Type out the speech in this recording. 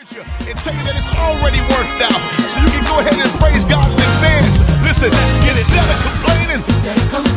you and tell you that it's already worked out. So you can go ahead and praise God in advance. Listen, let's get it. Instead of complaining.